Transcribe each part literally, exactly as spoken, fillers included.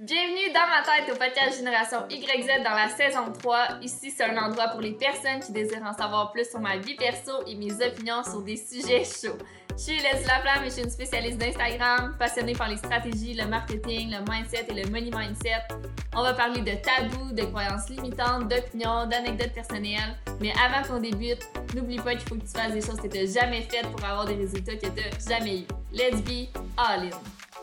Bienvenue dans ma tête au podcast Génération Y Z dans la saison trois. Ici, c'est un endroit pour les personnes qui désirent en savoir plus sur ma vie perso et mes opinions sur des sujets chauds. Je suis Leslie Laflamme et je suis une spécialiste d'Instagram, passionnée par les stratégies, le marketing, le mindset et le money mindset. On va parler de tabous, de croyances limitantes, d'opinions, d'anecdotes personnelles. Mais avant qu'on débute, n'oublie pas qu'il faut que tu fasses des choses que tu n'as jamais faites pour avoir des résultats que tu n'as jamais eus. Let's be all in!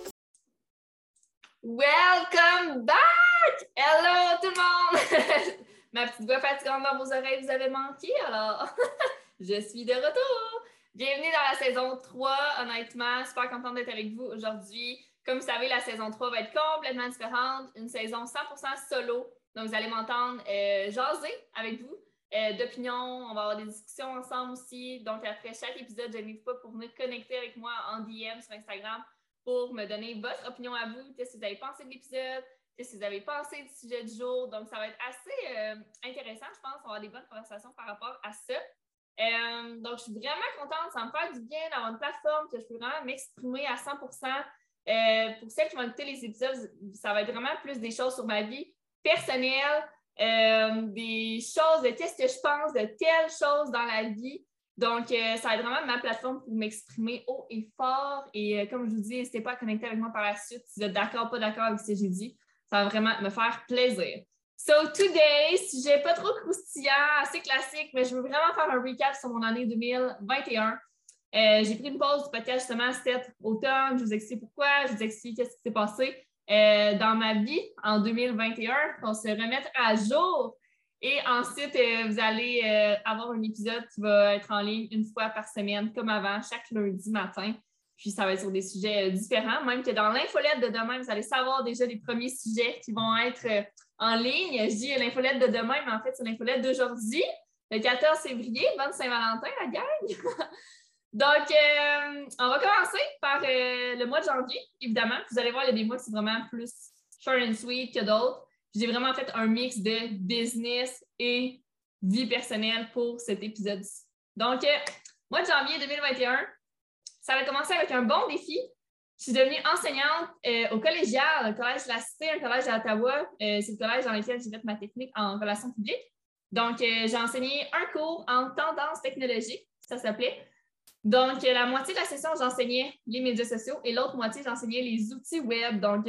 Welcome back! Hello tout le monde! Ma petite voix fatigante dans vos oreilles vous avez manqué, alors je suis de retour! Bienvenue dans la saison trois, honnêtement, super contente d'être avec vous aujourd'hui. Comme vous savez, la saison trois va être complètement différente, une saison cent pour cent solo. Donc, vous allez m'entendre euh, jaser avec vous, euh, d'opinions, on va avoir des discussions ensemble aussi. Donc, après chaque épisode, je n'hésite pas pour venir connecter avec moi en D M sur Instagram pour me donner votre opinion à vous. Qu'est-ce que vous avez pensé de l'épisode? Qu'est-ce que vous avez pensé du sujet du jour? Donc, ça va être assez euh, intéressant, je pense. On va avoir des bonnes conversations par rapport à ça. Euh, donc, je suis vraiment contente. Ça me fait du bien d'avoir une plateforme que je peux vraiment m'exprimer à cent pour cent. Euh, pour celles qui vont écouter les épisodes, ça va être vraiment plus des choses sur ma vie personnelle, euh, des choses de qu'est-ce que je pense de telle chose dans la vie. Donc, euh, ça va être vraiment ma plateforme pour m'exprimer haut et fort. Et euh, comme je vous dis, n'hésitez pas à connecter avec moi par la suite si vous êtes d'accord ou pas d'accord avec ce que j'ai dit. Ça va vraiment me faire plaisir. So, today, sujet pas trop croustillant, assez classique, mais je veux vraiment faire un recap sur mon année deux mille vingt et un. Euh, j'ai pris une pause du podcast justement cet automne. Je vous explique pourquoi, je vous explique ce qui s'est passé euh, dans ma vie en deux mille vingt et un, qu'on se remette à jour. Et ensuite, euh, vous allez euh, avoir un épisode qui va être en ligne une fois par semaine, comme avant, chaque lundi matin. Puis, ça va être sur des sujets euh, différents. Même que dans l'infolette de demain, vous allez savoir déjà les premiers sujets qui vont être euh, en ligne. Je dis l'infolette de demain, mais en fait, c'est l'infolette d'aujourd'hui, le quatorze février. Bonne Saint-Valentin, la gang! Donc, euh, on va commencer par euh, le mois de janvier, évidemment. Vous allez voir, il y a des mois qui sont vraiment plus short and sweet que d'autres. J'ai vraiment fait un mix de business et vie personnelle pour cet épisode-ci. Donc, euh, mois de janvier deux mille vingt et un, ça va commencer avec un bon défi. Je suis devenue enseignante euh, au collégial, le collège de la Cité, un collège à Ottawa. Euh, c'est le collège dans lequel j'ai fait ma technique en relations publiques. Donc, euh, j'ai enseigné un cours en tendance technologique, ça s'appelait. Donc, la moitié de la session, j'enseignais les médias sociaux et l'autre moitié, j'enseignais les outils web. Donc,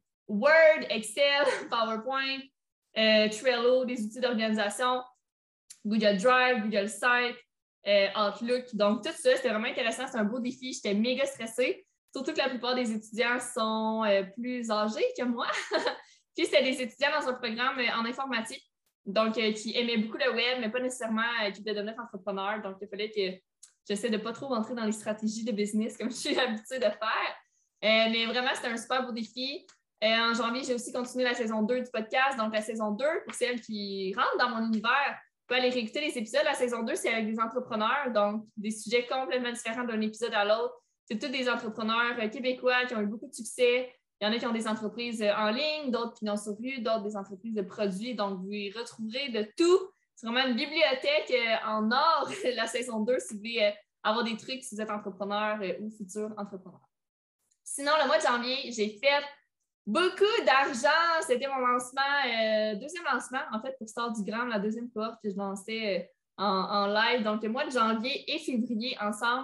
Word, Excel, PowerPoint, euh, Trello, des outils d'organisation, Google Drive, Google Site, euh, Outlook. Donc, tout ça, c'était vraiment intéressant. C'était un beau défi. J'étais méga stressée. Surtout que la plupart des étudiants sont euh, plus âgés que moi. Puis, c'était des étudiants dans un programme euh, en informatique. Donc, euh, qui aimaient beaucoup le web, mais pas nécessairement euh, qui voulaient devenir entrepreneurs. Donc, il fallait que j'essaie de ne pas trop rentrer dans les stratégies de business comme je suis habituée de faire. Euh, mais vraiment, c'était un super beau défi. Euh, en janvier, j'ai aussi continué la saison deux du podcast. Donc, la saison deux, pour celles qui rentrent dans mon univers, peuvent aller réécouter les épisodes. La saison deux, c'est avec des entrepreneurs, donc des sujets complètement différents d'un épisode à l'autre. C'est tous des entrepreneurs québécois qui ont eu beaucoup de succès. Il y en a qui ont des entreprises en ligne, d'autres qui n'ont survu, d'autres des entreprises de produits. Donc, vous y retrouverez de tout. C'est vraiment une bibliothèque en or, la saison deux, si vous voulez avoir des trucs si vous êtes entrepreneur ou futur entrepreneur. Sinon, le mois de janvier, j'ai fait beaucoup d'argent. C'était mon lancement, euh, deuxième lancement, en fait, pour Star du Gram, la deuxième porte que je lançais en, en live. Donc, le mois de janvier et février ensemble.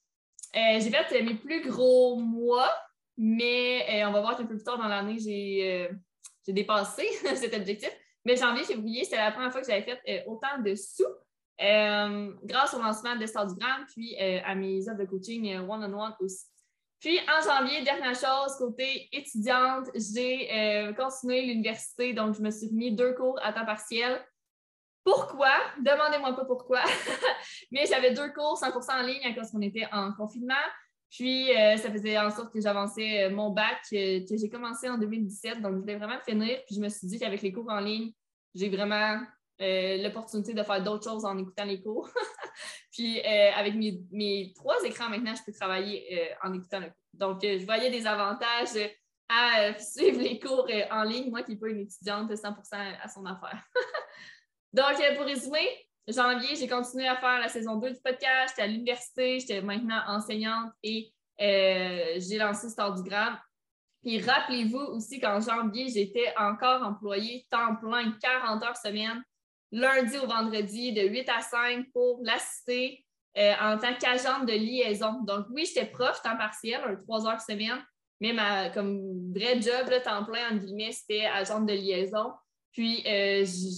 Euh, j'ai fait mes plus gros mois, mais euh, on va voir qu'un peu plus tard dans l'année, j'ai, euh, j'ai dépassé cet objectif. Mais janvier, février, c'était la première fois que j'avais fait euh, autant de sous euh, grâce au lancement de Star du Gram, puis euh, à mes offres de coaching one-on-one aussi. Puis, en janvier, dernière chose, côté étudiante, j'ai euh, continué l'université, donc je me suis remis deux cours à temps partiel. Pourquoi? Demandez-moi pas pourquoi. Mais j'avais deux cours cent pour cent en ligne à cause qu'on était en confinement. Puis, euh, ça faisait en sorte que j'avançais mon bac euh, que j'ai commencé en deux mille dix-sept. Donc, je voulais vraiment finir. Puis, je me suis dit qu'avec les cours en ligne, j'ai vraiment euh, l'opportunité de faire d'autres choses en écoutant les cours. Puis, euh, avec mes, mes trois écrans maintenant, je peux travailler euh, en écoutant le cours. Donc, euh, je voyais des avantages à euh, suivre les cours euh, en ligne, moi qui n'ai pas une étudiante cent pour cent à son affaire. Donc, euh, pour résumer, janvier, j'ai continué à faire la saison deux du podcast. J'étais à l'université, j'étais maintenant enseignante et euh, j'ai lancé Star du Gram. Puis rappelez-vous aussi qu'en janvier, j'étais encore employée temps plein, quarante heures semaine, lundi au vendredi, de huit à cinq pour l'assister euh, en tant qu'agente de liaison. Donc oui, j'étais prof temps partiel, un trois heures semaine, mais ma comme vrai job, là, temps plein, entre guillemets, c'était agente de liaison. Puis euh,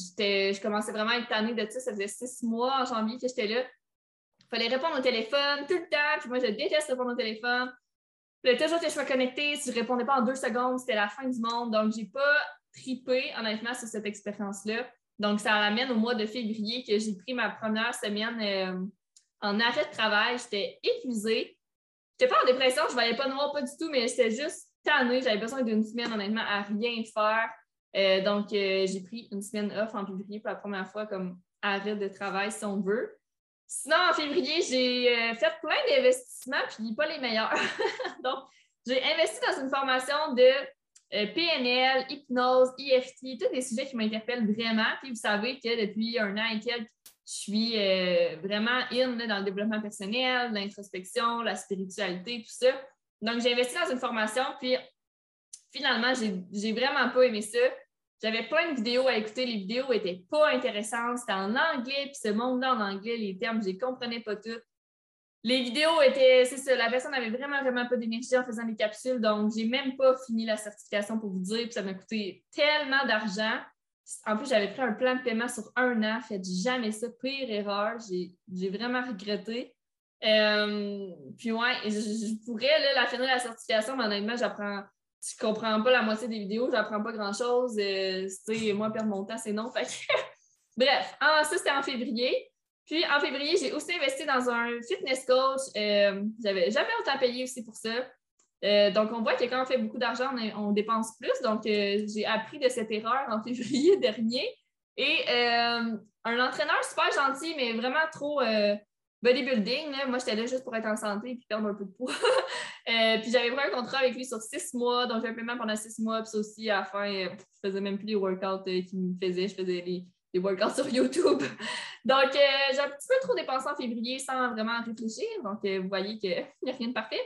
je commençais vraiment à être tannée de ça. Ça faisait six mois en janvier que j'étais là. Il fallait répondre au téléphone tout le temps. Puis moi, je déteste répondre au téléphone. Puis toujours que je sois connectée, si je ne répondais pas en deux secondes, c'était la fin du monde. Donc, je n'ai pas tripé, honnêtement, sur cette expérience-là. Donc, ça ramène au mois de février que j'ai pris ma première semaine euh, en arrêt de travail. J'étais épuisée. Je n'étais pas en dépression, je ne voyais pas noir, pas du tout, mais j'étais juste tannée. J'avais besoin d'une semaine, honnêtement, à rien faire. Euh, donc, euh, j'ai pris une semaine off en février pour la première fois comme arrêt de travail, si on veut. Sinon, en février, j'ai euh, fait plein d'investissements, puis pas les meilleurs. Donc, j'ai investi dans une formation de euh, P N L, hypnose, E F T, tous des sujets qui m'interpellent vraiment. Puis vous savez que depuis un an et quelques, je suis euh, vraiment in là, dans le développement personnel, l'introspection, la spiritualité, tout ça. Donc, j'ai investi dans une formation, puis finalement, j'ai, j'ai vraiment pas aimé ça. J'avais plein de vidéos à écouter. Les vidéos n'étaient pas intéressantes. C'était en anglais, puis ce monde-là en anglais, les termes, je ne les comprenais pas tous. Les vidéos étaient, c'est ça, la personne n'avait vraiment, vraiment pas d'énergie en faisant les capsules, donc je n'ai même pas fini la certification pour vous dire, puis ça m'a coûté tellement d'argent. En plus, j'avais pris un plan de paiement sur un an, faites jamais ça, pire erreur. J'ai, j'ai vraiment regretté. Euh, puis ouais, je, je pourrais là, la finir la certification, mais honnêtement, j'apprends. Je comprends pas la moitié des vidéos, j'apprends pas grand-chose. Euh, moi, perdre mon temps, c'est non. Fait que... Bref, ah, ça, c'était en février. Puis, en février, j'ai aussi investi dans un fitness coach. Euh, j'avais jamais autant payé aussi pour ça. Euh, donc, on voit que quand on fait beaucoup d'argent, on, on dépense plus. Donc, euh, j'ai appris de cette erreur en février dernier. Et euh, un entraîneur super gentil, mais vraiment trop... Euh, bodybuilding, là. Moi, j'étais là juste pour être en santé et perdre un peu de poids. euh, puis j'avais pris un contrat avec lui sur six mois, donc j'ai un paiement pendant six mois. Puis ça aussi, à la fin, euh, je faisais même plus les workouts euh, qu'il me faisait. Je faisais les, les workouts sur YouTube. donc, euh, j'ai un petit peu trop dépensé en février sans vraiment réfléchir. Donc, euh, vous voyez qu'il n'y a rien de parfait.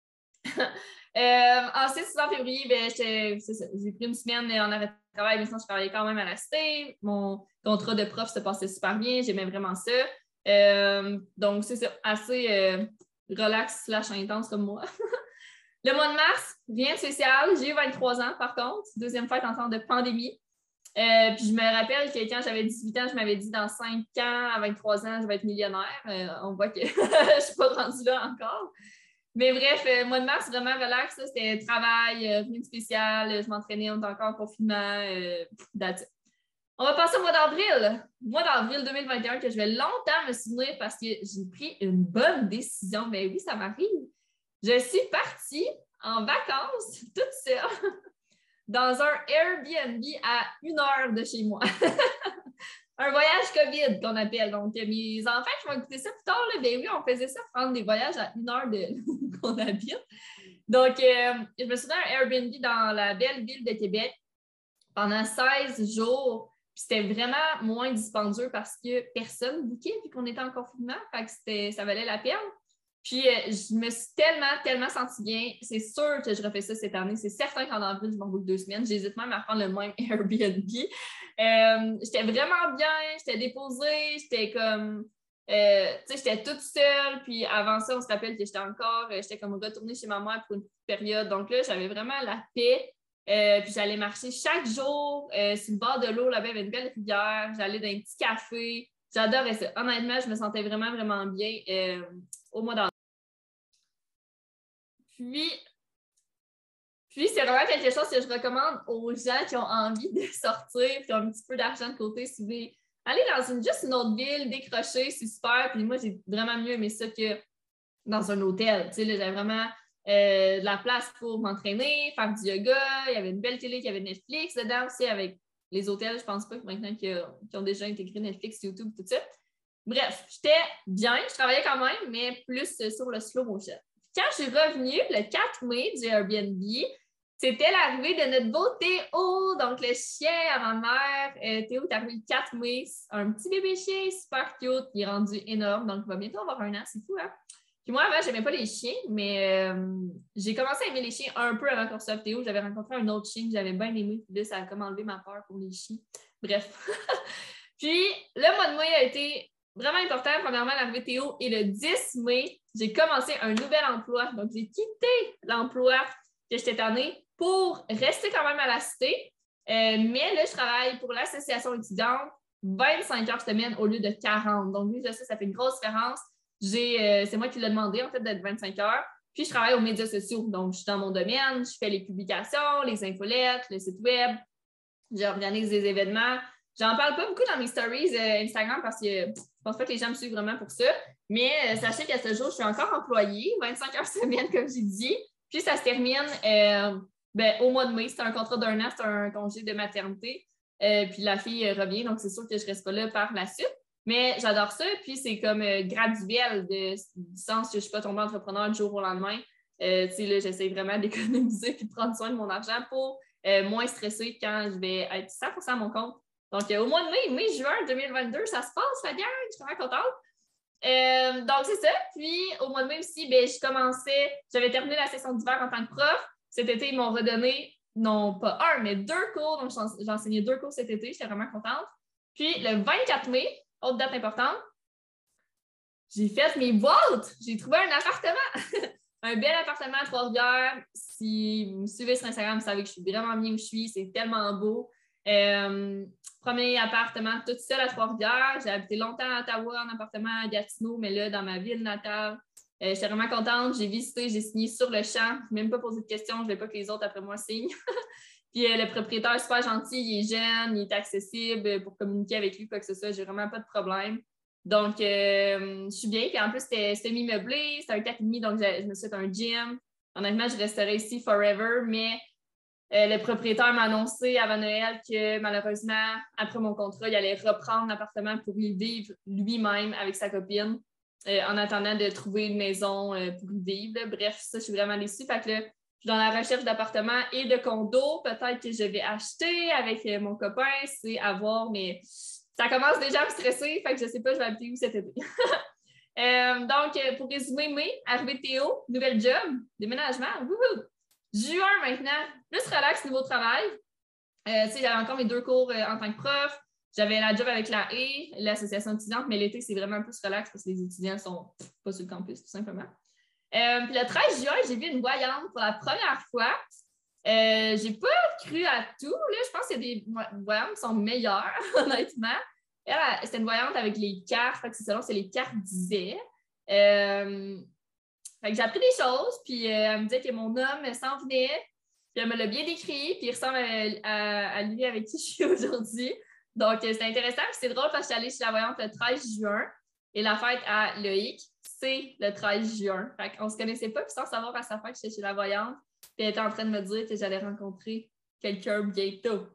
euh, ensuite, en février, ben, j'ai pris une semaine en arrêt de travail, mais sinon, je travaillais quand même à la cité. Mon contrat de prof se passait super bien. J'aimais vraiment ça. Euh, donc, c'est assez euh, relax slash intense comme moi. Le mois de mars, rien de spécial. J'ai eu vingt-trois ans, par contre. Deuxième fête en temps de pandémie. Euh, puis je me rappelle que quand j'avais dix-huit ans, je m'avais dit dans cinq ans, à vingt-trois ans, je vais être millionnaire. Euh, on voit que je ne suis pas rendue là encore. Mais bref, le euh, mois de mars, vraiment relax. C'était travail, euh, rien de spécial. Je m'entraînais, on était encore en confinement. Euh, that's it. On va passer au mois d'avril. Mois d'avril deux mille vingt et un que je vais longtemps me souvenir parce que j'ai pris une bonne décision. Mais oui, ça m'arrive. Je suis partie en vacances toute seule dans un Airbnb à une heure de chez moi. Un voyage COVID qu'on appelle. Donc, mes enfants qui vont écouter ça plus tard, là, ben oui, on faisait ça, prendre des voyages à une heure de qu'on habite. Donc, euh, je me souviens d'un Airbnb dans la belle ville de Québec pendant seize jours. Puis c'était vraiment moins dispendieux parce que personne ne bouquait vu qu'on était en confinement. Fait que ça valait la peine. Puis euh, je me suis tellement, tellement sentie bien. C'est sûr que je refais ça cette année. C'est certain qu'en avril, je m'en boucle deux semaines. J'hésite même à prendre le même Airbnb. Euh, j'étais vraiment bien. J'étais déposée. J'étais comme... Euh, tu sais, j'étais toute seule. Puis avant ça, on se rappelle que j'étais encore... Euh, j'étais comme retournée chez ma mère pour une petite période. Donc là, j'avais vraiment la paix. Euh, puis j'allais marcher chaque jour euh, sur le bord de l'eau, là-bas, il y avait une belle rivière. J'allais dans un petit café. J'adorais ça. Honnêtement, je me sentais vraiment, vraiment bien euh, au mois d'avril. Puis, puis c'est vraiment quelque chose que je recommande aux gens qui ont envie de sortir et qui ont un petit peu d'argent de côté. Si vous voulez aller dans une, juste une autre ville, décrocher, c'est super. Puis moi, j'ai vraiment mieux aimé ça que dans un hôtel. Tu sais, là, j'avais vraiment... Euh, de la place pour m'entraîner, faire du yoga. Il y avait une belle télé, il y avait Netflix dedans aussi avec les hôtels. Je pense pas que maintenant qu'ils ont déjà intégré Netflix, YouTube, tout ça. Bref, j'étais bien, je travaillais quand même, mais plus sur le slow motion. Quand je suis revenue le quatre mai du Airbnb, c'était l'arrivée de notre beau Théo, donc le chien à ma mère. Euh, Théo est arrivé le quatre mai, un petit bébé chien super cute, il est rendu énorme, donc il va bientôt avoir un an, c'est fou, hein? Puis moi, avant, j'aimais pas les chiens, mais euh, j'ai commencé à aimer les chiens un peu avant qu'on reçoive Théo. J'avais rencontré un autre chien que j'avais bien aimé. Puis là, ça a comme enlevé ma peur pour les chiens. Bref. Puis, le mois de mai a été vraiment important. Premièrement, l'arrivée de Théo. Et le dix mai, j'ai commencé un nouvel emploi. Donc, j'ai quitté l'emploi que j'étais tannée pour rester quand même à la cité. Euh, mais là, je travaille pour l'association étudiante vingt-cinq heures semaine au lieu de quarante. Donc, oui, je sais, ça fait une grosse différence. J'ai, euh, c'est moi qui l'ai demandé, en fait, d'être vingt-cinq heures. Puis, je travaille aux médias sociaux. Donc, je suis dans mon domaine. Je fais les publications, les infolettes, le site web. J'organise des événements. J'en parle pas beaucoup dans mes stories euh, Instagram parce que je pense pas que les gens me suivent vraiment pour ça. Mais euh, sachez qu'à ce jour, je suis encore employée, vingt-cinq heures semaine, comme j'ai dit. Puis, ça se termine euh, ben, au mois de mai. C'est un contrat d'un an, c'est un congé de maternité. Euh, puis, la fille euh, revient, donc c'est sûr que je ne reste pas là par la suite. Mais j'adore ça. Puis, c'est comme euh, graduel, de, du sens que je ne suis pas tombée entrepreneur du jour au lendemain. Euh, tu sais, là, j'essaie vraiment d'économiser et de prendre soin de mon argent pour euh, moins stresser quand je vais être cent pour cent à mon compte. Donc, euh, au mois de mai, mai-juin deux mille vingt-deux, ça se passe, la gang, je suis vraiment contente. Euh, donc, c'est ça. Puis, au mois de mai aussi, ben, je commençais, j'avais terminé la session d'hiver en tant que prof. Cet été, ils m'ont redonné, non pas un, mais deux cours. Donc, j'ai enseigné deux cours cet été. J'étais vraiment contente. Puis, le vingt-quatre mai, autre date importante, j'ai fait mes boîtes. J'ai trouvé un appartement. Un bel appartement à Trois-Rivières. Si vous me suivez sur Instagram, vous savez que je suis vraiment bien où je suis. C'est tellement beau. Euh, premier appartement toute seule à Trois-Rivières. J'ai habité longtemps à Ottawa en appartement à Gatineau, mais là, dans ma ville natale. Euh, J'étais vraiment contente. J'ai visité, j'ai signé sur le champ. Je n'ai même pas posé de questions. Je ne vais pas que les autres après moi signent. Puis euh, le propriétaire est super gentil. Il est jeune, il est accessible pour communiquer avec lui, quoi que ce soit. J'ai vraiment pas de problème. Donc, euh, je suis bien. Puis en plus, c'était semi-meublé, c'était un quatre et demi, donc je me suis fait un gym. Honnêtement, je resterai ici forever, mais euh, le propriétaire m'a annoncé avant Noël que malheureusement, après mon contrat, il allait reprendre l'appartement pour y vivre lui-même avec sa copine euh, en attendant de trouver une maison euh, pour y vivre. Là. Bref, ça, je suis vraiment déçue. Fait que là, je suis dans la recherche d'appartements et de condos. Peut-être que je vais acheter avec euh, mon copain, c'est à voir, mais ça commence déjà à me stresser, fait que je ne sais pas je vais habiter où cet été. euh, donc, pour résumer, mai, arrivée de Théo, nouvel job, déménagement, wouhou! Juin maintenant, plus relax niveau travail. Euh, j'avais encore mes deux cours euh, en tant que prof. J'avais la job avec la A, l'association étudiante, mais l'été, c'est vraiment plus relax parce que les étudiants ne sont pff, pas sur le campus, tout simplement. Euh, puis le treize juin, j'ai vu une voyante pour la première fois. Euh, j'ai pas cru à tout. Là. Je pense que des voyantes qui sont meilleures, honnêtement. Elle, c'était une voyante avec les cartes. Fait que c'est selon ce que les cartes disaient. Euh, fait que j'ai appris des choses. Puis euh, elle me disait que mon homme s'en venait. Puis elle me l'a bien décrit. Puis il ressemble à, à, à lui avec qui je suis aujourd'hui. Donc, c'était intéressant. Puis c'est drôle parce que je suis allée chez la voyante le treize juin. Et la fête à Loïc, c'est le treize juin. Fait qu'on ne se connaissait pas. Puis sans savoir à sa fête, j'étais chez la voyante. Puis elle était en train de me dire que j'allais rencontrer quelqu'un bientôt.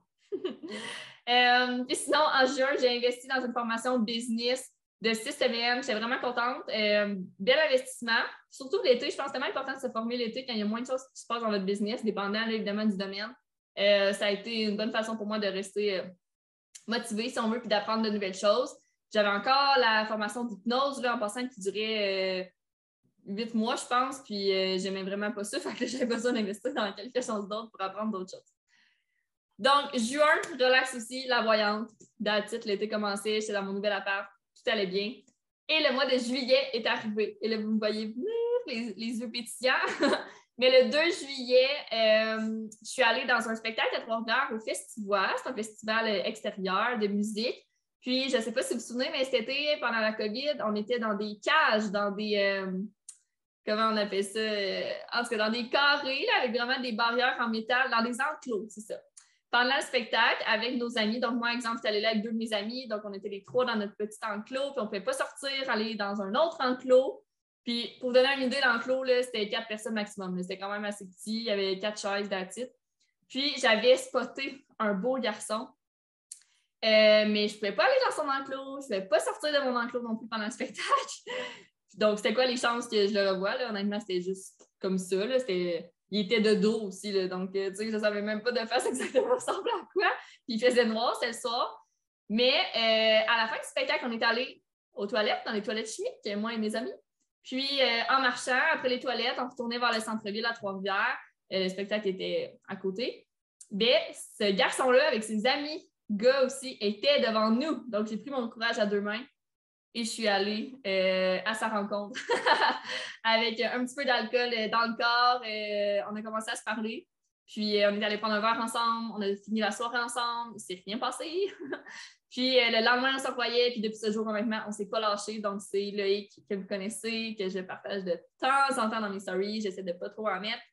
euh, puis sinon, en juin, j'ai investi dans une formation business de six semaines. J'étais vraiment contente. Euh, bel investissement. Surtout l'été, je pense que c'est tellement important de se former l'été quand il y a moins de choses qui se passent dans votre business, dépendant là, évidemment du domaine. Euh, ça a été une bonne façon pour moi de rester euh, motivée, si on veut, puis d'apprendre de nouvelles choses. J'avais encore la formation d'hypnose là, en passant qui durait... Euh, huit mois, je pense, puis euh, j'aimais vraiment pas ça, fait que j'avais besoin d'investir dans quelque chose d'autre pour apprendre d'autres choses. Donc, juin, relax aussi, la voyante. That's it, l'été commençait, j'étais dans mon nouvel appart, tout allait bien. Et le mois de juillet est arrivé. Et là, vous me voyez venir, les, les yeux pétillants. Mais le deux juillet, euh, je suis allée dans un spectacle à Trois-Rivières au Festival. C'est un festival extérieur de musique. Puis, je ne sais pas si vous vous souvenez, mais cet été, pendant la COVID, on était dans des cages, dans des... Euh, comment on appelle ça? En tout cas, dans des carrés, là, avec vraiment des barrières en métal, dans des enclos, c'est ça. Pendant le spectacle, avec nos amis, donc moi, exemple, j'étais allée là avec deux de mes amis, donc on était les trois dans notre petit enclos, puis on ne pouvait pas sortir, aller dans un autre enclos. Puis, pour vous donner une idée, l'enclos, c'était quatre personnes maximum. C'était quand même assez petit, il y avait quatre chaises d'attitude. Puis, j'avais spoté un beau garçon, euh, mais je ne pouvais pas aller dans son enclos, je ne pouvais pas sortir de mon enclos non plus pendant le spectacle. Donc, c'était quoi les chances que je le revoie? Là? Honnêtement, c'était juste comme ça. Là. C'était... Il était de dos aussi. Là. Donc, tu sais, je ne savais même pas de face exactement ressembler à quoi. Puis, il faisait noir, c'était le soir. Mais euh, à la fin du spectacle, on est allé aux toilettes, dans les toilettes chimiques, moi et mes amis. Puis, euh, en marchant, après les toilettes, on retournait vers le centre-ville à Trois-Rivières. Euh, le spectacle était à côté. Bien, ce garçon-là, avec ses amis, gars aussi, était devant nous. Donc, j'ai pris mon courage à deux mains et je suis allée euh, à sa rencontre avec un petit peu d'alcool dans le corps. Euh, on a commencé à se parler. Puis, euh, on est allé prendre un verre ensemble. On a fini la soirée ensemble. Il ne s'est rien passé. Puis, euh, le lendemain, on se revoyait. Puis, depuis ce jour, maintenant, on ne s'est pas lâché. Donc, c'est Loïc que vous connaissez, que je partage de temps en temps dans mes stories. J'essaie de ne pas trop en mettre.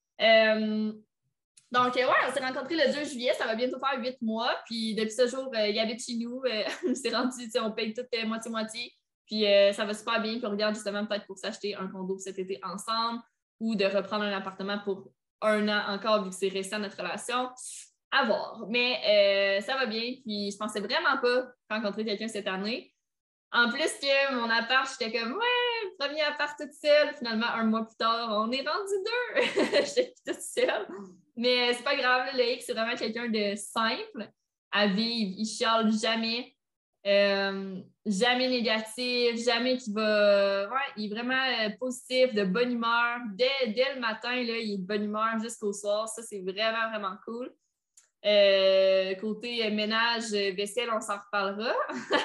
Euh, donc, euh, ouais, on s'est rencontrés le deux juillet. Ça va bientôt faire huit mois. Puis, depuis ce jour, euh, il habite chez nous. Euh, on s'est rendu, on paye tout euh, moitié-moitié. Puis, euh, ça va super bien. Puis, on regarde justement peut-être pour s'acheter un condo cet été ensemble ou de reprendre un appartement pour un an encore, vu que c'est récent notre relation. À voir. Mais euh, ça va bien. Puis, je pensais vraiment pas rencontrer quelqu'un cette année. En plus que mon appart, j'étais comme, ouais, premier appart toute seule. Finalement, un mois plus tard, on est rendu deux. J'étais toute seule. Mais c'est pas grave, le Loïc, c'est vraiment quelqu'un de simple à vivre. Il chiale jamais. Euh, jamais négatif, jamais qui va. Ouais, il est vraiment euh, positif, de bonne humeur. Dès, dès le matin, là, il est de bonne humeur jusqu'au soir. Ça, c'est vraiment, vraiment cool. Euh, côté ménage, vaisselle, on s'en reparlera.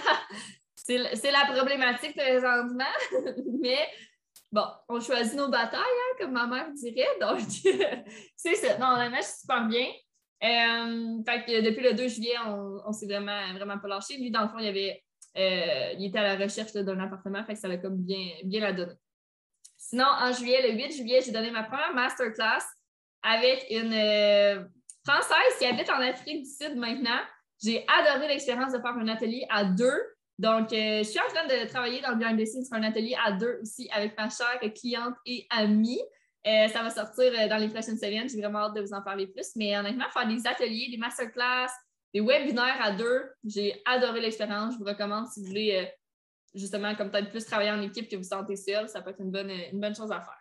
c'est, c'est la problématique présentement, mais bon, on choisit nos batailles, hein, comme ma mère dirait, donc c'est ça. Non, honnêtement, je suis super bien. Euh, fait que depuis le deux juillet, on, on s'est vraiment, vraiment pas lâché. Lui, dans le fond, il, avait, euh, il était à la recherche là, d'un appartement, fait que ça l'a comme bien, bien la donné. Sinon, en juillet, le huit juillet, j'ai donné ma première masterclass avec une euh, Française qui habite en Afrique du Sud maintenant. J'ai adoré l'expérience de faire un atelier à deux. Donc, euh, je suis en train de travailler dans le behind the scenes sur un atelier à deux aussi avec ma chère cliente et amie. Euh, ça va sortir dans les prochaines semaines. J'ai vraiment hâte de vous en parler plus. Mais honnêtement, faire des ateliers, des masterclass, des webinaires à deux, j'ai adoré l'expérience. Je vous recommande si vous voulez euh, justement comme peut-être plus travailler en équipe que vous sentez seul. Ça peut être une bonne, une bonne chose à faire.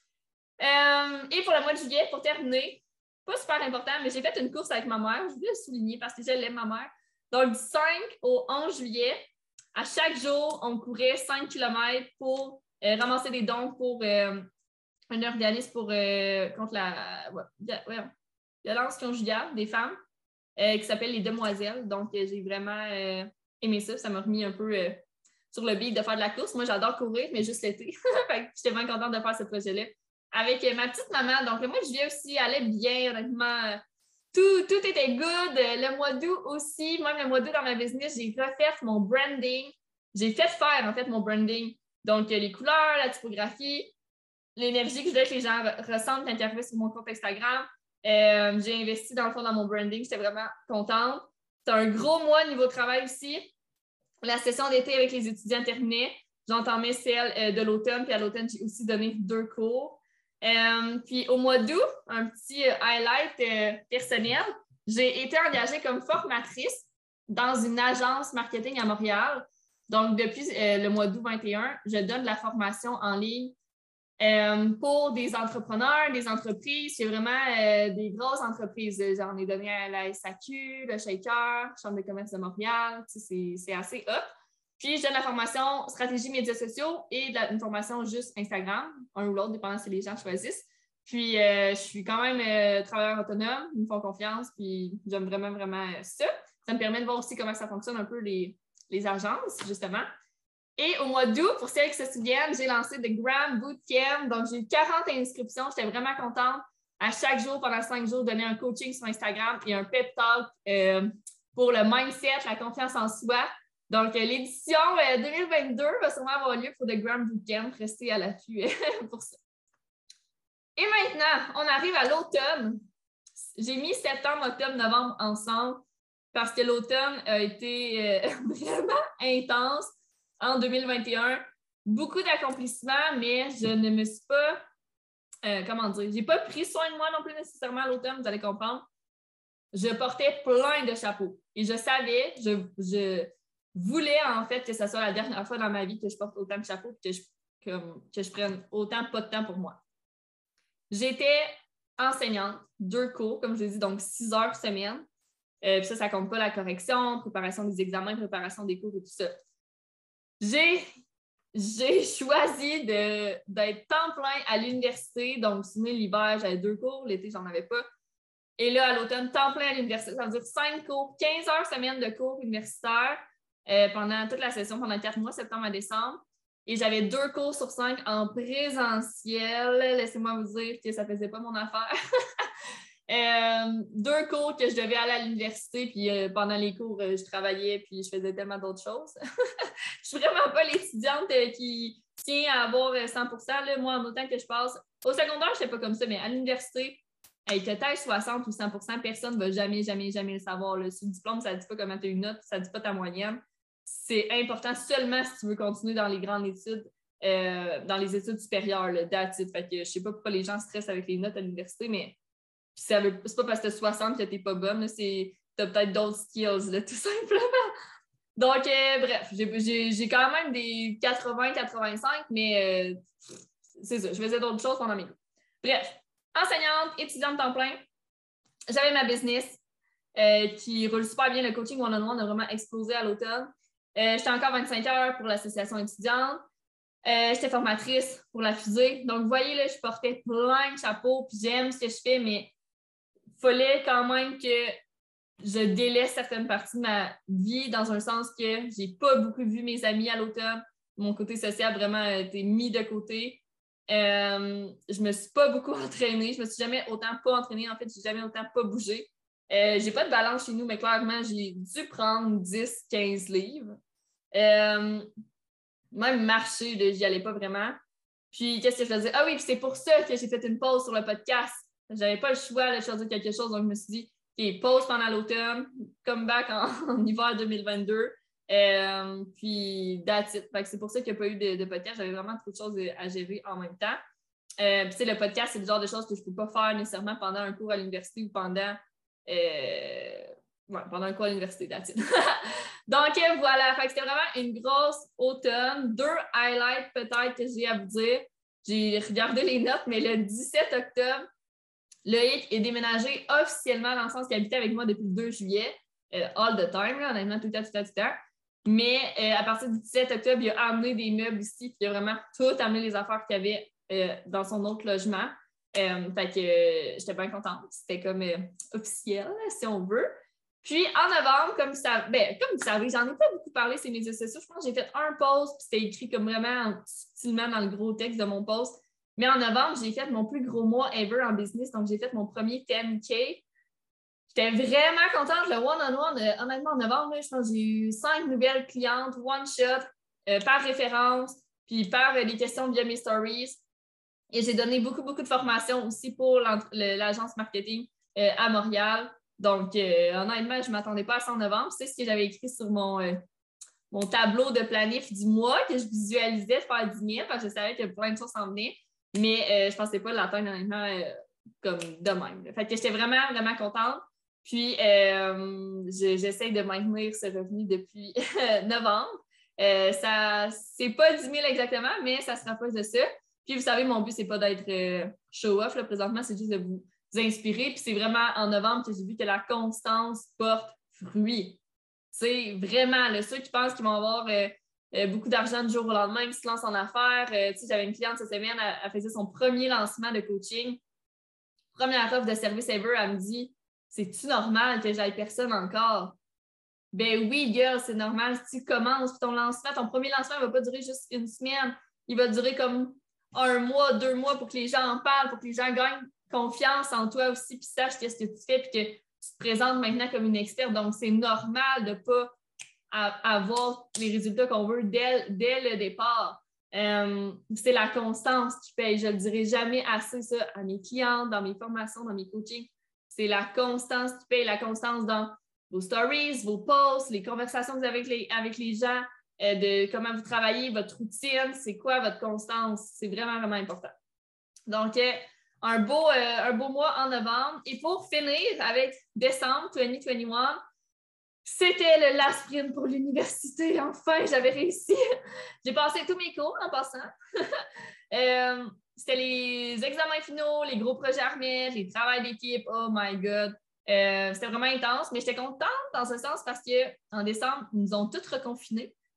Euh, et pour le mois de juillet, pour terminer, pas super important, mais j'ai fait une course avec ma mère. Je voulais le souligner parce que je l'aime, ma mère. Donc, du cinq au onze juillet, à chaque jour, on courait cinq kilomètres pour euh, ramasser des dons pour euh, un organisme pour, euh, contre la ouais, ouais, violence conjugale des femmes euh, qui s'appelle Les Demoiselles. Donc, euh, j'ai vraiment euh, aimé ça. Ça m'a remis un peu euh, sur le beat de faire de la course. Moi, j'adore courir, mais juste l'été. J'étais vraiment contente de faire ce projet-là. Avec euh, ma petite maman. Donc, le mois de juillet aussi allait bien, honnêtement. Tout, tout était good. Le mois d'août aussi, même le mois d'août dans ma business, j'ai refait mon branding. J'ai fait faire, en fait, mon branding. Donc, les couleurs, la typographie, l'énergie que je voulais que les gens ressentent quand ils arrivaient sur mon compte Instagram. Euh, j'ai investi dans le fond dans mon branding. J'étais vraiment contente. C'est un gros mois niveau travail aussi. La session d'été avec les étudiants terminait. J'entamais celle euh, de l'automne. Puis à l'automne, j'ai aussi donné deux cours. Euh, puis au mois d'août, un petit euh, highlight euh, personnel, j'ai été engagée comme formatrice dans une agence marketing à Montréal. Donc, depuis euh, le mois d'août vingt et un, je donne de la formation en ligne euh, pour des entrepreneurs, des entreprises. C'est vraiment euh, des grosses entreprises. J'en ai donné à la S A Q, le Shaker, Chambre de commerce de Montréal. C'est, c'est assez hot. Puis, je donne la formation stratégie médias sociaux et de la, une formation juste Instagram, un ou l'autre, dépendant si les gens choisissent. Puis, euh, je suis quand même euh, travailleur autonome, ils me font confiance, puis j'aime vraiment, vraiment ça. Ça me permet de voir aussi comment ça fonctionne un peu les, les agences, justement. Et au mois d'août, pour celles qui se souviennent, j'ai lancé The Gram Bootcamp. Donc, j'ai eu quarante inscriptions. J'étais vraiment contente. À chaque jour, pendant cinq jours, donner un coaching sur Instagram et un pep talk euh, pour le mindset, la confiance en soi. Donc, l'édition euh, deux mille vingt-deux va sûrement avoir lieu pour The Gram Bootcamp. Restez à l'affût pour ça. Et maintenant, on arrive à l'automne. J'ai mis septembre, octobre, novembre ensemble parce que l'automne a été euh, vraiment intense en deux mille vingt et un. Beaucoup d'accomplissements, mais je ne me suis pas, euh, comment dire, j'ai pas pris soin de moi non plus nécessairement à l'automne, vous allez comprendre. Je portais plein de chapeaux et je savais, je, je voulais en fait que ce soit la dernière fois dans ma vie que je porte autant de chapeaux et que je, que, que je prenne autant pas de temps pour moi. J'étais enseignante, deux cours, comme je l'ai dit, donc six heures semaine. Euh, puis ça, ça compte pas la correction, préparation des examens, préparation des cours et tout ça. J'ai j'ai choisi de, d'être temps plein à l'université. Donc, sinon, l'hiver, j'avais deux cours. L'été, j'en avais pas. Et là, à l'automne, temps plein à l'université. Ça veut dire cinq cours, quinze heures semaine de cours universitaires euh, pendant toute la session, pendant quatre mois, septembre à décembre. Et j'avais deux cours sur cinq en présentiel. Laissez-moi vous dire que ça faisait pas mon affaire. euh, deux cours que je devais aller à l'université, puis euh, pendant les cours, euh, je travaillais, puis je faisais tellement d'autres choses. Je suis vraiment pas l'étudiante euh, qui tient à avoir cent pour cent. Là, moi, en autant que je passe. Au secondaire, je n'étais pas comme ça, mais à l'université, hey, que tu aies soixante ou cent pour cent, personne ne va jamais, jamais, jamais le savoir. Là. Sur le diplôme, ça ne dit pas comment tu as une note, ça ne dit pas ta moyenne. C'est important seulement si tu veux continuer dans les grandes études, euh, dans les études supérieures, là, that's it. Fait que je ne sais pas pourquoi les gens stressent avec les notes à l'université, mais ça veut, c'est pas parce que tu as soixante que tu n'es pas bonne, tu as peut-être d'autres skills, là, tout simplement. Donc, euh, bref, j'ai, j'ai, j'ai quand même des quatre-vingts quatre-vingt-cinq, mais euh, c'est ça, je faisais d'autres choses pendant mes cours. Bref, enseignante, étudiante temps plein, j'avais ma business euh, qui roule super bien. Le coaching one-on-one a vraiment explosé à l'automne. Euh, j'étais encore vingt-cinq heures pour l'association étudiante. Euh, j'étais formatrice pour la fusée. Donc, vous voyez, là, je portais plein de chapeaux, puis j'aime ce que je fais, mais il fallait quand même que je délaisse certaines parties de ma vie dans un sens que j'ai pas beaucoup vu mes amis à l'automne. Mon côté social a vraiment été mis de côté. Euh, je me suis pas beaucoup entraînée. Je me suis jamais autant pas entraînée. En fait, j'ai jamais autant pas bougé. Euh, j'ai pas de balance chez nous, mais clairement, j'ai dû prendre dix quinze livres. Euh, même marcher, là, j'y allais pas vraiment. Puis, qu'est-ce que je faisais? Ah oui, puis c'est pour ça que j'ai fait une pause sur le podcast. J'avais pas le choix de choisir quelque chose, donc je me suis dit, OK, pause pendant l'automne, comeback en, en hiver deux mille vingt-deux. Euh, puis, that's it. Fait que c'est pour ça qu'il n'y a pas eu de, de podcast. J'avais vraiment trop de choses à gérer en même temps. Euh, puis, le podcast, c'est le genre de choses que je ne peux pas faire nécessairement pendant un cours à l'université ou pendant, euh, ouais, pendant un cours à l'université, that's it. Donc, voilà. Fait que c'était vraiment une grosse automne. Deux highlights peut-être que j'ai à vous dire. J'ai regardé les notes, mais le dix-sept octobre, Loïc est déménagé officiellement dans le sens qu'il habitait avec moi depuis le deux juillet, euh, all the time, là, honnêtement, tout le temps, tout le temps, tout le temps. Mais euh, à partir du dix-sept octobre, il a amené des meubles ici, puis il a vraiment tout amené les affaires qu'il y avait euh, dans son autre logement. Euh, fait que euh, j'étais bien contente. C'était comme euh, officiel, si on veut. Puis en novembre, comme ça, ben, comme vous savez, j'en ai pas beaucoup parlé sur mes médias sociaux. Je pense que j'ai fait un post, puis c'était écrit comme vraiment subtilement dans le gros texte de mon post. Mais en novembre, j'ai fait mon plus gros mois ever en business. Donc, j'ai fait mon premier dix K. J'étais vraiment contente. Le one-on-one, euh, honnêtement, en novembre, là, je pense que j'ai eu cinq nouvelles clientes, one-shot, euh, par référence, puis par euh, des questions via mes stories. Et j'ai donné beaucoup, beaucoup de formations aussi pour l'agence marketing euh, à Montréal. Donc, euh, honnêtement, je ne m'attendais pas à ça en novembre. C'est ce que j'avais écrit sur mon, euh, mon tableau de planif du mois que je visualisais de faire dix mille parce que je savais que plein de choses s'en venaient. Mais euh, je ne pensais pas l'atteindre honnêtement euh, comme de même. Fait que j'étais vraiment, vraiment contente. Puis, euh, j'essaie de maintenir ce revenu depuis novembre. Euh, ça, c'est pas dix mille exactement, mais ça se rapproche de ça. Puis, vous savez, mon but, c'est pas d'être euh, show-off. Là, présentement, c'est juste de vous, vous inspirer. Puis, c'est vraiment en novembre que j'ai vu que la constance porte fruit. Tu sais, vraiment, là, ceux qui pensent qu'ils vont avoir euh, euh, beaucoup d'argent du jour au lendemain, qui se lancent en affaires. Euh, tu sais, j'avais une cliente cette semaine, elle, elle faisait son premier lancement de coaching. Première offre de service ever, elle me dit, c'est-tu normal que j'aille personne encore? Ben oui, girl, c'est normal. Si tu commences, ton lancement, ton premier lancement ne va pas durer juste une semaine. Il va durer comme un mois, deux mois pour que les gens en parlent, pour que les gens gagnent confiance en toi aussi, puis sachent qu'est-ce que tu fais, puis que tu te présentes maintenant comme une experte. Donc, c'est normal de ne pas avoir les résultats qu'on veut dès, dès le départ. Euh, c'est la constance qui paye. Je ne le dirai jamais assez ça à mes clientes, dans mes formations, dans mes coachings. C'est la constance qui paye, la constance dans vos stories, vos posts, les conversations que vous avez avec les, avec les gens, euh, de comment vous travaillez, votre routine, c'est quoi votre constance. C'est vraiment, vraiment important. Donc, euh, un, beau, euh, un beau mois en novembre. Et pour finir avec décembre deux mille vingt et un, c'était le last sprint pour l'université. Enfin, j'avais réussi. J'ai passé tous mes cours en passant. euh, c'était les examens finaux, les gros projets à remettre, les travails d'équipe. Oh my God! Euh, c'était vraiment intense, mais j'étais contente dans ce sens parce qu'en décembre, ils nous ont tous reconfinés.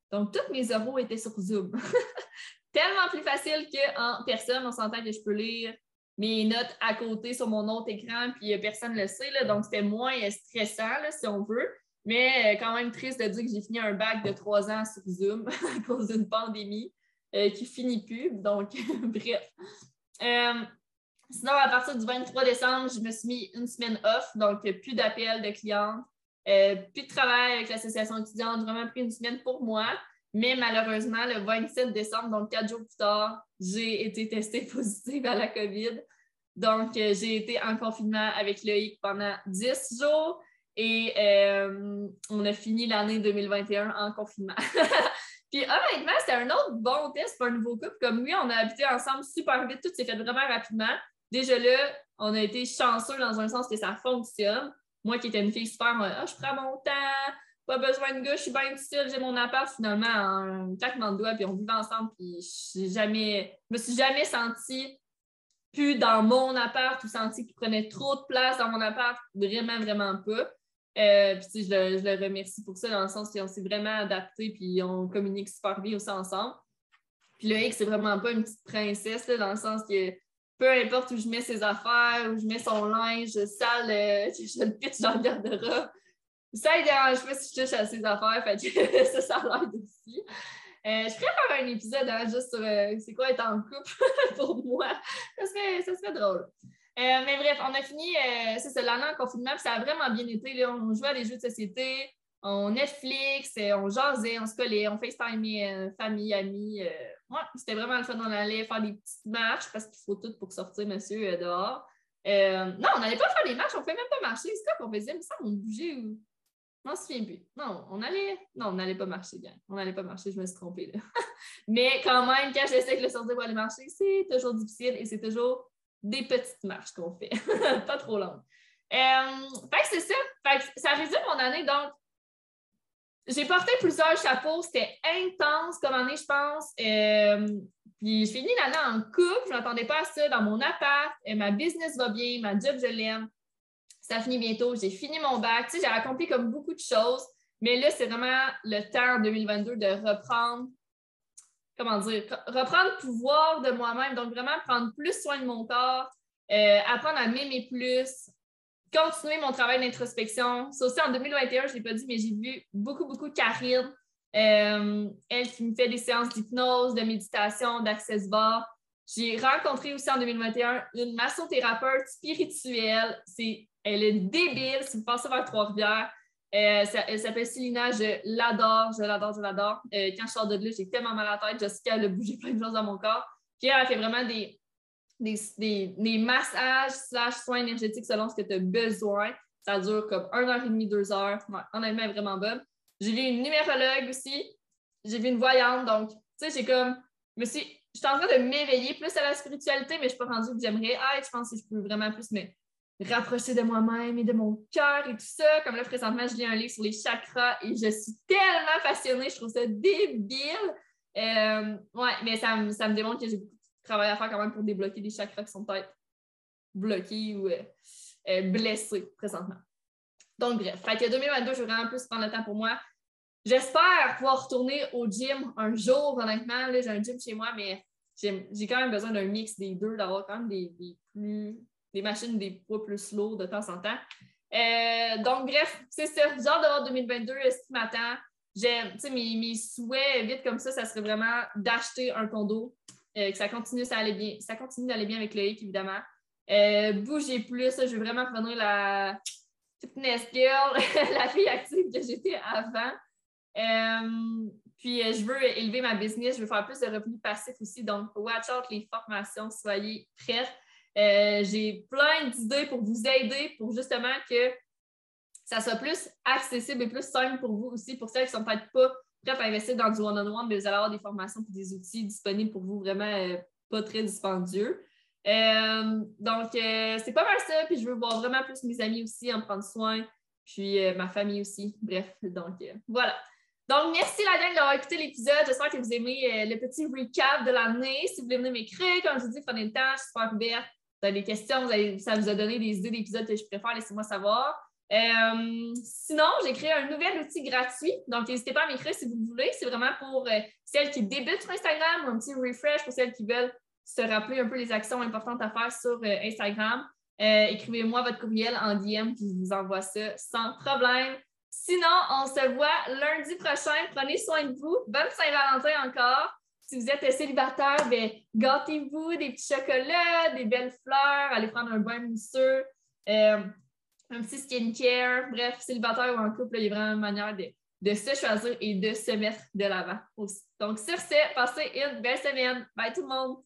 Donc, tous mes oraux étaient sur Zoom. Tellement plus facile qu'en personne. On s'entend que je peux lire mes notes à côté sur mon autre écran, puis personne ne le sait. Là, donc, c'était moins stressant, là, si on veut. Mais quand même triste de dire que j'ai fini un bac de trois ans sur Zoom à cause d'une pandémie euh, qui finit plus. Donc, bref. Euh, sinon, à partir du vingt-trois décembre, je me suis mis une semaine off, donc plus d'appels de clientes, euh, plus de travail avec l'association étudiante. J'ai vraiment pris une semaine pour moi. Mais malheureusement, le vingt-sept décembre, donc quatre jours plus tard, j'ai été testée positive à la COVID. Donc, euh, j'ai été en confinement avec Loïc pendant dix jours et euh, on a fini l'année deux mille vingt et un en confinement. Puis honnêtement, c'était un autre bon test pour un nouveau couple. Comme lui, on a habité ensemble super vite, tout s'est fait vraiment rapidement. Déjà là, on a été chanceux dans un sens que ça fonctionne. Moi qui étais une fille super, ah, je prends mon temps, pas besoin de gars, je suis bien difficile, j'ai mon appart finalement en un claquement de doigts, puis on vivait ensemble, puis j'ai jamais, je me suis jamais sentie plus dans mon appart ou sentie qu'il prenait trop de place dans mon appart, vraiment, vraiment pas. Euh, puis tu sais, je le, je le remercie pour ça, dans le sens qu'on s'est vraiment adapté, puis on communique super bien aussi ensemble. Puis le X, c'est vraiment pas une petite princesse, là, dans le sens que peu importe où je mets ses affaires, où je mets son linge sale, euh, je le pitch dans le garde-robe. Ça ne dérange pas si je touche à ses affaires, fait que ça, ça l'aide aussi. Euh, je pourrais faire un épisode hein, juste sur euh, c'est quoi être en couple pour moi. Ça serait, ça serait drôle. Euh, mais bref, on a fini, euh, c'est ça, l'année en confinement, puis ça a vraiment bien été. Là, on jouait à des jeux de société, on Netflix, on jasait, on se collait, on FaceTimait euh, famille, amis. Euh, ouais, c'était vraiment le fun. On allait faire des petites marches parce qu'il faut tout pour sortir, monsieur, euh, dehors. Euh, non, on n'allait pas faire des marches, on ne pouvait même pas marcher. C'est quoi qu'on faisait? Il me semble qu'on bougeait ou. Je m'en souviens plus. Non, on allait. Non, on n'allait pas marcher, gang. On n'allait pas marcher, je me suis trompée là. Mais quand même, quand j'essaie de le sortir pour aller marcher, c'est toujours difficile et c'est toujours des petites marches qu'on fait. Pas trop longues. Euh, fait que c'est ça. Fait que ça résume mon année. Donc, j'ai porté plusieurs chapeaux. C'était intense comme année, je pense. Euh, puis, je finis l'année en couple. Je ne m'attendais pas à ça dans mon appart. Et ma business va bien. Ma job, je l'aime. Ça finit bientôt. J'ai fini mon bac. Tu sais, j'ai accompli comme beaucoup de choses. Mais là, c'est vraiment le temps en deux mille vingt-deux de reprendre, comment dire, reprendre le pouvoir de moi-même. Donc, vraiment prendre plus soin de mon corps, euh, apprendre à m'aimer plus, continuer mon travail d'introspection. Ça aussi, en deux mille vingt et un, je ne l'ai pas dit, mais j'ai vu beaucoup, beaucoup Karine. Euh, elle qui me fait des séances d'hypnose, de méditation, d'access bar. J'ai rencontré aussi en deux mille vingt et un une massothérapeute spirituelle. C'est, elle est débile. Si vous passez vers Trois-Rivières, euh, ça, elle s'appelle Célina. Je l'adore, je l'adore, je l'adore. Euh, quand je sors de là, j'ai tellement mal à la tête. Jessica, elle a bougé plein de choses dans mon corps. Puis elle, elle fait vraiment des, des, des, des massages slash soins énergétiques selon ce que tu as besoin. Ça dure comme une heure et demie, deux heures. Ouais, honnêtement, elle est vraiment bonne. J'ai vu une numérologue aussi. J'ai vu une voyante. Donc, tu sais, j'ai comme... Je me suis... Je suis en train de m'éveiller plus à la spiritualité, mais je ne suis pas rendue où j'aimerais être. Je pense que je peux vraiment plus me rapprocher de moi-même et de mon cœur et tout ça. Comme là, présentement, je lis un livre sur les chakras et je suis tellement passionnée. Je trouve ça débile. Euh, ouais, mais ça, me, ça me démontre que j'ai beaucoup de travail à faire quand même pour débloquer des chakras qui sont peut-être bloqués ou euh, euh, blessés présentement. Donc, bref. Fait que deux mille vingt-deux, je vais vraiment plus prendre le temps pour moi. J'espère pouvoir retourner au gym un jour, honnêtement. Là, j'ai un gym chez moi, mais j'ai, j'ai quand même besoin d'un mix des deux, d'avoir quand même des, des, plus, des machines, des poids plus lourds de temps en temps. Euh, donc, bref, c'est ça. J'ai hâte d'avoir deux mille vingt-deux, ce qui m'attend. J'aime, tu sais, mes, mes souhaits vite comme ça, ça serait vraiment d'acheter un condo, euh, que ça continue, ça allait bien. Ça continue d'aller bien avec Loïc, évidemment. Euh, bouger plus, je veux vraiment revenir la fitness girl, la fille active que j'étais avant. Euh, puis, euh, je veux élever ma business, je veux faire plus de revenus passifs aussi. Donc, watch out les formations, soyez prêts. Euh, j'ai plein d'idées pour vous aider pour justement que ça soit plus accessible et plus simple pour vous aussi. Pour celles qui ne sont peut-être pas prêtes à investir dans du one-on-one, mais vous allez avoir des formations et des outils disponibles pour vous vraiment euh, pas très dispendieux. Euh, donc, euh, c'est pas mal ça. Puis, je veux voir vraiment plus mes amis aussi, en prendre soin. Puis, euh, ma famille aussi. Bref, donc, euh, voilà. Donc, merci la gang d'avoir écouté l'épisode. J'espère que vous aimez euh, le petit recap de l'année. Si vous voulez venir m'écrire, comme je vous dis, prenez le temps, je suis super ouverte. Vous avez des questions, vous avez, ça vous a donné des idées d'épisodes que je préfère, laissez-moi savoir. Euh, sinon, j'ai créé un nouvel outil gratuit. Donc, n'hésitez pas à m'écrire si vous voulez. C'est vraiment pour euh, celles qui débutent sur Instagram ou un petit refresh pour celles qui veulent se rappeler un peu les actions importantes à faire sur euh, Instagram. Euh, écrivez-moi votre courriel en D M puis je vous envoie ça sans problème. Sinon, on se voit lundi prochain. Prenez soin de vous. Bonne Saint-Valentin encore. Si vous êtes célibataire, ben, gâtez-vous des petits chocolats, des belles fleurs, allez prendre un bain mousseux. Euh, un petit skincare, bref, célibataire ou en couple, il y a vraiment une manière de, de se choisir et de se mettre de l'avant aussi. Donc, sur ce, passez une belle semaine. Bye tout le monde!